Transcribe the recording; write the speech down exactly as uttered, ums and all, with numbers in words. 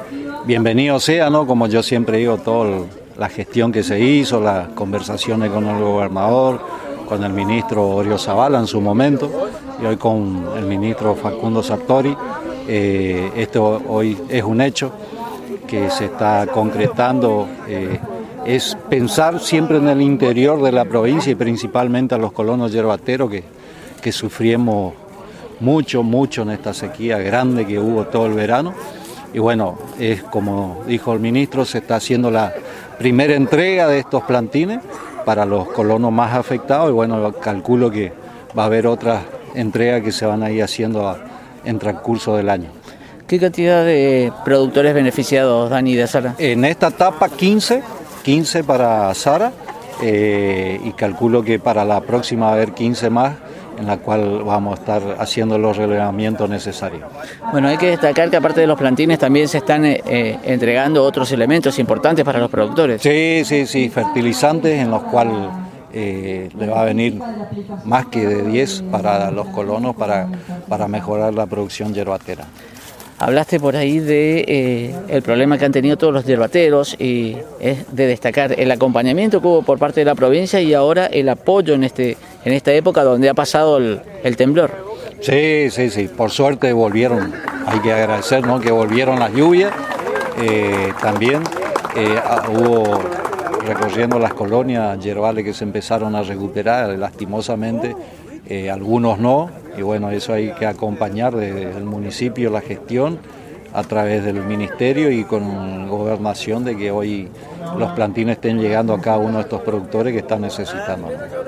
bienvenido sea, ¿no? Como yo siempre digo, toda la gestión que se hizo, las conversaciones con el gobernador, con el ministro Orio Zavala en su momento, y hoy con el ministro Facundo Sartori. Eh, esto hoy es un hecho que se está concretando, eh, es pensar siempre en el interior de la provincia y principalmente a los colonos yerbateros que, que sufrimos mucho, mucho en esta sequía grande que hubo todo el verano. Y bueno, es como dijo el ministro, se está haciendo la primera entrega de estos plantines para los colonos más afectados y bueno, calculo que va a haber otras entregas que se van a ir haciendo a, en transcurso del año. ¿Qué cantidad de productores beneficiados, Dani, de Sara? En esta etapa quince, quince para Sara eh, y calculo que para la próxima va a haber quince más, en la cual vamos a estar haciendo los relevamientos necesarios. Bueno, hay que destacar que aparte de los plantines también se están eh, entregando otros elementos importantes para los productores. Sí, sí, sí, fertilizantes en los cuales eh, le va a venir más que de diez para los colonos para, para mejorar la producción yerbatera. Hablaste por ahí de eh, el problema que han tenido todos los yerbateros y es de destacar el acompañamiento que hubo por parte de la provincia y ahora el apoyo en este en esta época donde ha pasado el, el temblor. Sí, sí, sí, por suerte volvieron, hay que agradecer, ¿no? Que volvieron las lluvias, eh, también eh, hubo recorriendo las colonias yerbales que se empezaron a recuperar, lastimosamente, eh, algunos no. Y bueno, eso hay que acompañar desde el municipio la gestión a través del ministerio y con gobernación de que hoy los plantines estén llegando a cada uno de estos productores que están necesitando.